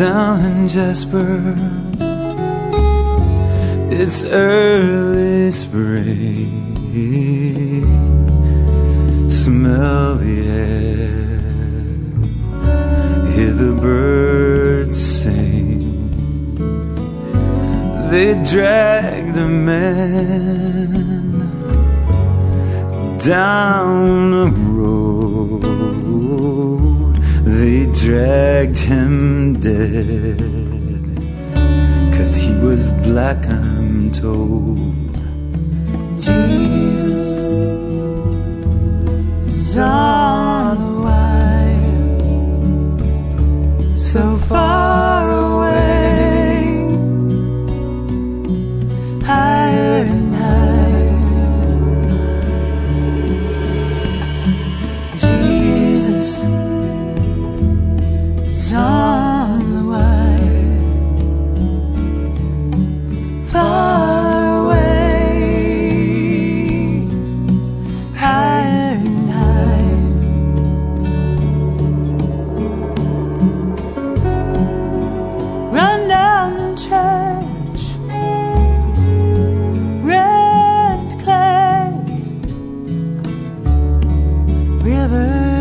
down in Jasper. It's early spring. Smell the air, hear the birds sing. They dragged a man down a road. They dragged him dead, 'cause he was black, I'm told. Jesus is on the wire, so far away, higher and higher. Jesus is on the wire, far away, higher and higher. Run down the church, red clay, river